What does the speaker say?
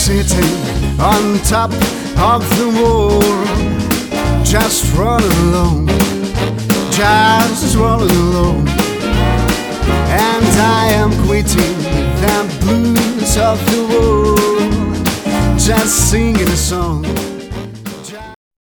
sitting on top of the world, just rolling alone, just rolling alone. And I am quitting the blues of the world, just singing a song